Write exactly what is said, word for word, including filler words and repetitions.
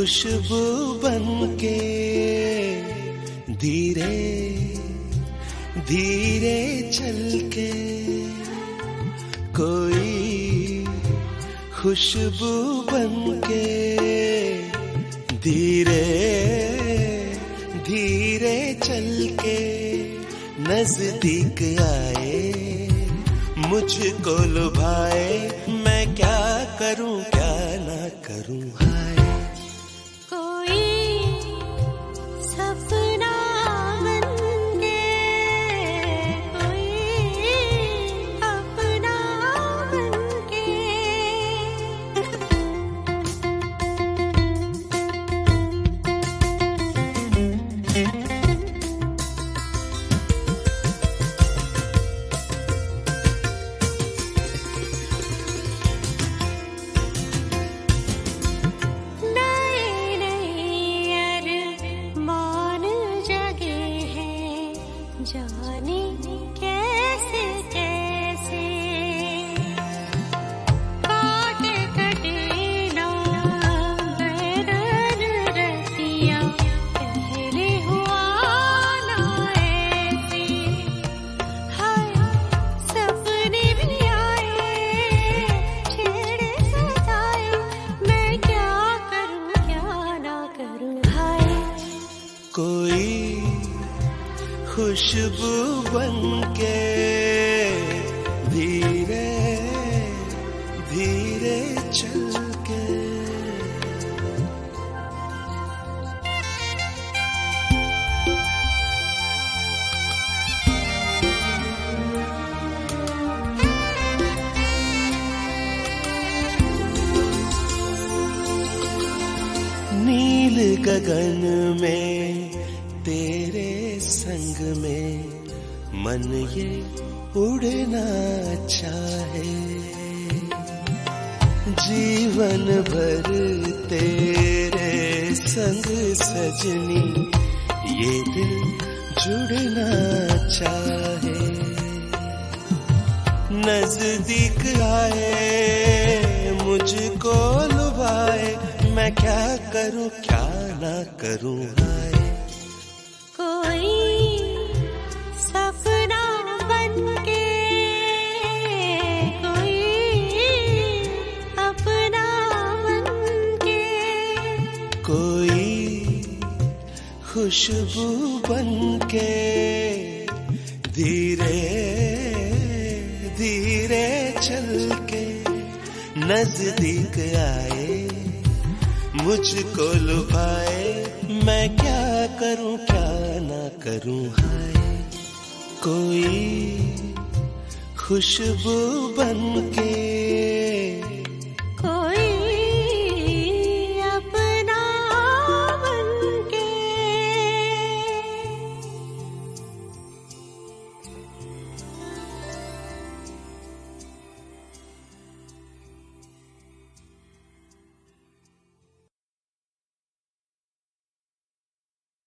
खुशबू बनके धीरे धीरे चलके कोई खुशबू बनके धीरे धीरे चलके नजदीक आए, मुझको लुभाए। मैं क्या करूं क्या ना करूं हाय। कोई सपना बनके कोई अपना बनके जाने कैसे कैसे काटे कटे ना बैरन रतिया, पहले हुआ ना ऐसे। हाय सपने भी आए, छेड़े सताए। मैं क्या करूं क्या ना करूं हाय। कोई खुशबू बनके धीरे धीरे चलके नील गगन में तेरे संग में मन ये उड़ना चाहे। जीवन भर तेरे संग सजनी ये दिल जुड़ना चाहे। नजदीक आए, मुझको लुभाए। मैं क्या करूं क्या ना करूं हाय। कोई सपना बनके कोई अपना बनके कोई खुशबू बनके धीरे धीरे चलके नजदीक आए, मुझको लुभाए। मैं क्या करूं क्या ना करूं हाय। कोई खुशबू बनके